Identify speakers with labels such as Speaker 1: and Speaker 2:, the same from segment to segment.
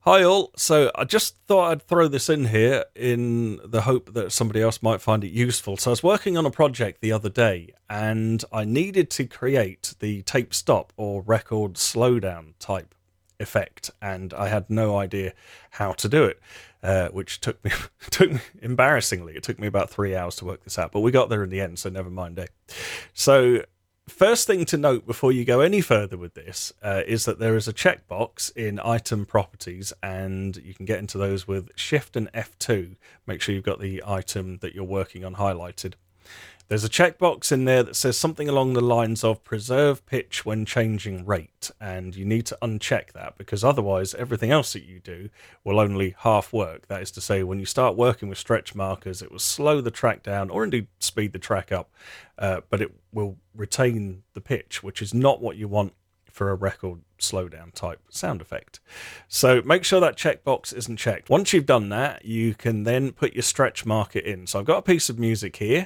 Speaker 1: Hi all. So I just thought I'd throw this in here in the hope that somebody else might find it useful. So I was working on a project the other day and I needed to create the tape stop or record slowdown type effect, and I had no idea how to do it, which took me embarrassingly. It took me about 3 hours to work this out, but we got there in the end, so never mind. So first thing to note before you go any further with this is that there is a checkbox in item properties, and you can get into those with Shift and F2. Make sure you've got the item that you're working on highlighted. There's a checkbox in there that says something along the lines of preserve pitch when changing rate, and you need to uncheck that because otherwise everything else that you do will only half work. That is to say, when you start working with stretch markers, it will slow the track down or indeed speed the track up, but it will retain the pitch, which is not what you want for a record slowdown type sound effect. So make sure that checkbox isn't checked. Once you've done that, you can then put your stretch marker in. So I've got a piece of music here.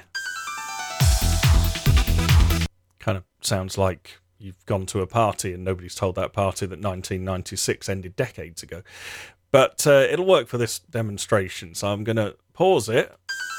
Speaker 1: Kind of sounds like you've gone to a party and nobody's told that party that 1996 ended decades ago. But it'll work for this demonstration. So I'm going to pause it.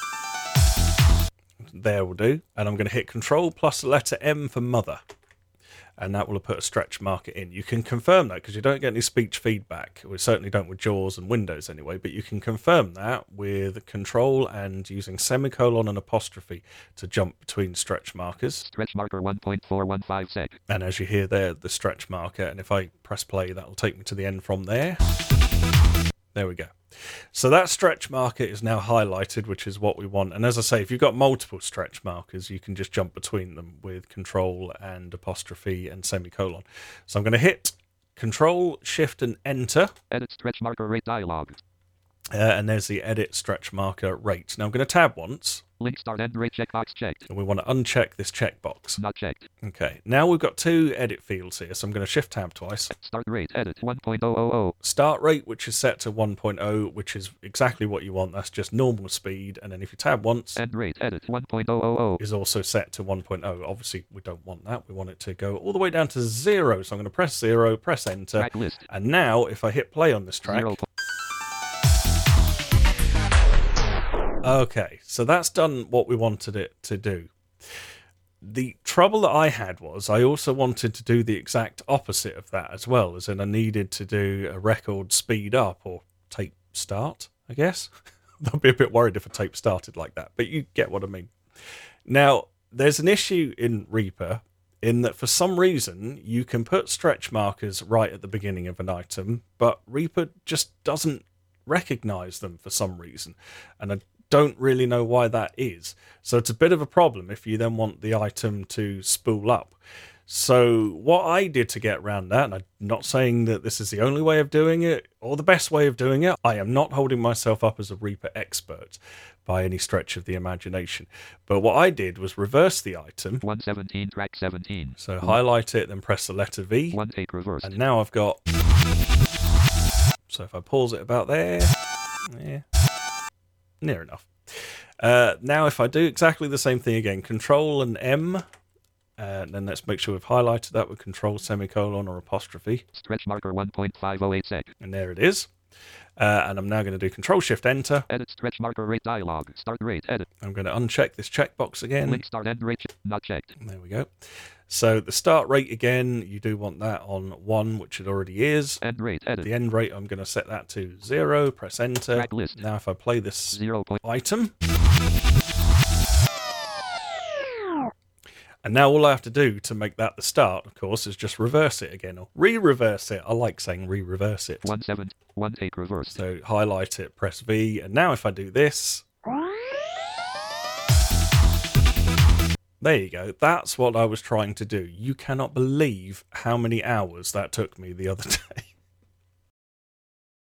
Speaker 1: There will do. And I'm going to hit Control plus the letter M for mother. And that will have put a stretch marker in. You can confirm that because you don't get any speech feedback. We certainly don't with JAWS and Windows anyway, but you can confirm that with Control and using semicolon and apostrophe to jump between stretch markers.
Speaker 2: Stretch marker 1.415 sec.
Speaker 1: And as you hear there, the stretch marker, and if I press play, that will take me to the end from there. There we go. So that stretch marker is now highlighted, which is what we want. And as I say, if you've got multiple stretch markers, you can just jump between them with Control and apostrophe and semicolon. So I'm going to hit Control, Shift and Enter.
Speaker 2: Edit stretch marker rate dialog.
Speaker 1: And there's the edit stretch marker rate. Now I'm going to tab once.
Speaker 2: Link start end rate checkbox checked.
Speaker 1: And we want to uncheck this checkbox.
Speaker 2: Not checked.
Speaker 1: Okay, now we've got two edit fields here, so I'm going to shift tab twice.
Speaker 2: Start rate edit 1.000.
Speaker 1: Start rate, which is set to 1.0, which is exactly what you want. That's just normal speed. And then if you tab once,
Speaker 2: End rate edit 1.000.
Speaker 1: is also set to 1.0. Obviously, we don't want that. We want it to go all the way down to 0. So I'm going to press 0, press enter.
Speaker 2: Track list.
Speaker 1: And now if I hit play on this track,
Speaker 2: 0.
Speaker 1: okay, so that's done what we wanted it to do. The trouble that I had was I also wanted to do the exact opposite of that as well, as in I needed to do a record speed up or tape start, I guess. I'd be a bit worried if a tape started like that, but you get what I mean. Now, there's an issue in Reaper in that for some reason you can put stretch markers right at the beginning of an item, but Reaper just doesn't recognize them for some reason. And I don't really know why that is. So it's a bit of a problem if you then want the item to spool up. So what I did to get around that, and I'm not saying that this is the only way of doing it or the best way of doing it, I am not holding myself up as a Reaper expert by any stretch of the imagination. But what I did was reverse the item.
Speaker 2: 117 track 17.
Speaker 1: So highlight it, then press the letter V.
Speaker 2: One take reversed.
Speaker 1: And now I've got... So if I pause it about there... Yeah. Near enough. Now if I do exactly the same thing again, Control and M, and then let's make sure we've highlighted that with Control, semicolon or apostrophe.
Speaker 2: Stretch marker 1.508 sec.
Speaker 1: And there it is. And I'm now going to do Control Shift Enter.
Speaker 2: Edit stretch marker rate dialog. Start rate edit.
Speaker 1: I'm going to uncheck this checkbox again.
Speaker 2: Link start end rate not checked.
Speaker 1: There we go. So the start rate again, you do want that on 1, which it already is.
Speaker 2: End rate edit.
Speaker 1: The end rate, I'm going to set that to 0. Press Enter.
Speaker 2: Track list.
Speaker 1: Now if I play this
Speaker 2: 0.
Speaker 1: item. And now all I have to do to make that the start, of course, is just reverse it again, or re-reverse it. I like saying re-reverse it.
Speaker 2: 1 take reversed.
Speaker 1: So highlight it, press V, and now if I do this... There you go. That's what I was trying to do. You cannot believe how many hours that took me the other day.